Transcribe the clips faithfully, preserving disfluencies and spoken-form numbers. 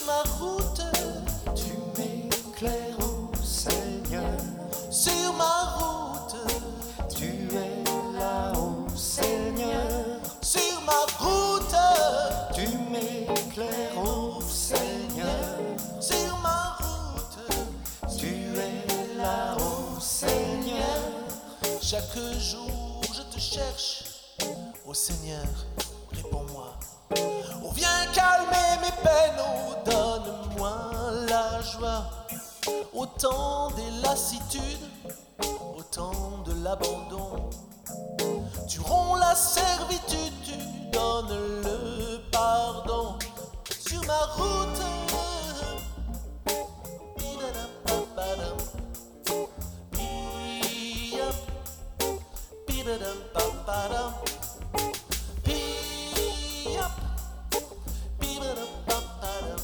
ma route, tu m'éclaires, ô Seigneur. sur ma route, Tu es là, ô Seigneur. sur ma route, Tu m'éclaires, ô Seigneur. sur ma route. Tu es là, ô Seigneur. Chaque jour je te cherche, ô Seigneur, réponds-moi. Oh, viens calmer mes peines, oh, donne-moi la joie. Au temps des lassitudes, au temps de l'abandon, tu romps la servitude, tu donnes le pardon. Sur ma route, bidadam-papadam, bia, bidadam-papadam, bia, bidadam-papadam,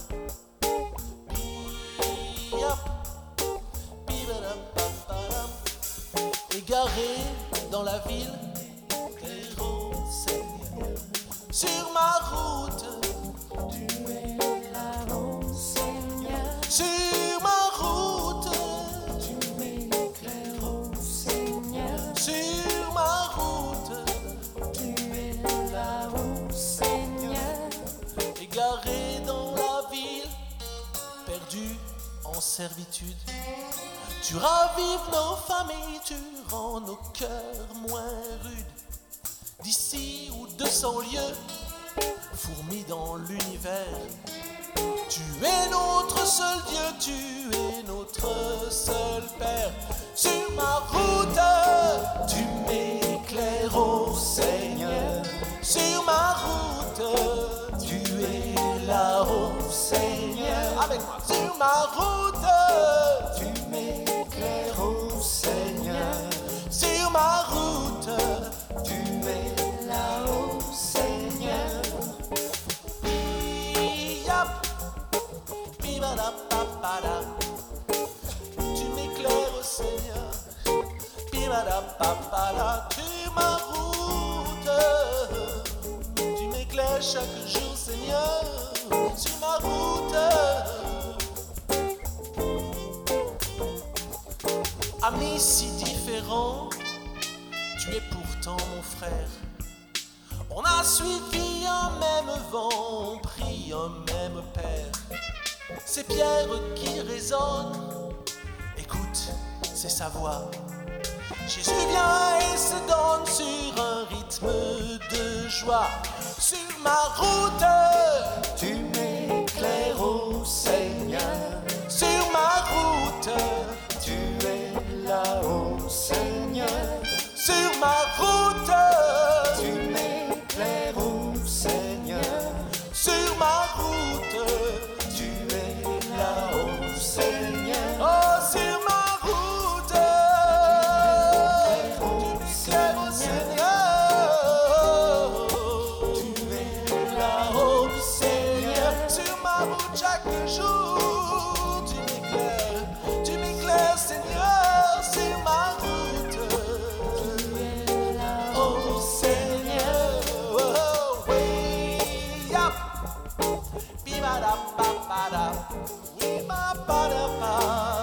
bia, bidadam-papadam. Égaré dans la ville, éclaire, ô Seigneur, sur ma route, Tu es là, ô Seigneur. sur ma route, Tu m'éclaires, ô Seigneur. sur ma route, Tu es là, ô Seigneur. égaré dans la ville, perdu en servitude. Tu ravives nos familles, tu rends nos cœurs moins rudes. D'ici ou de cent lieues, fourmis dans l'univers, tu es notre seul Dieu, tu es notre seul Père. Sur ma route, Tu m'éclaires, ô Seigneur. sur ma route, Tu es là, ô Seigneur. avec moi, sur ma route, Tu m'éclaires, ô Seigneur. sur ma route, Tu es là, ô Seigneur. yap, bibadapapada. Tu m'éclaires, Seigneur, bibadapapada. Sur ma route, tu m'éclaires chaque jour, Seigneur, sur ma route. Amis si différents, tu es pourtant mon frère. On a suivi un même vent, pris un même père. C'est Pierre qui résonne, écoute, c'est sa voix. Jésus vient et se donne sur un rythme de joie. Sur ma route, Tu m'éclaires, ô Seigneur. sur ma route, Tu es là, ô Seigneur. sur ma route, Tu m'éclaires, ô Seigneur. sur ma route, Tu es là, ô Seigneur. oh sur ma route, tu m'éclaires, oh Seigneur. Tu es là, Oh Seigneur, sur ma route chaque jour, tu m'éclaires, tu m'éclaires, Seigneur, sur ma route. Oh Seigneur, oh oui, yap, bibadapapada, oui ma padapa,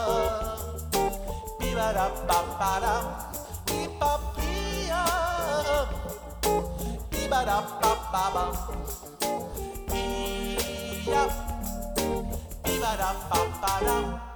bibadapapada, oui papia, bibadapapaba. Yap, bibadapapada.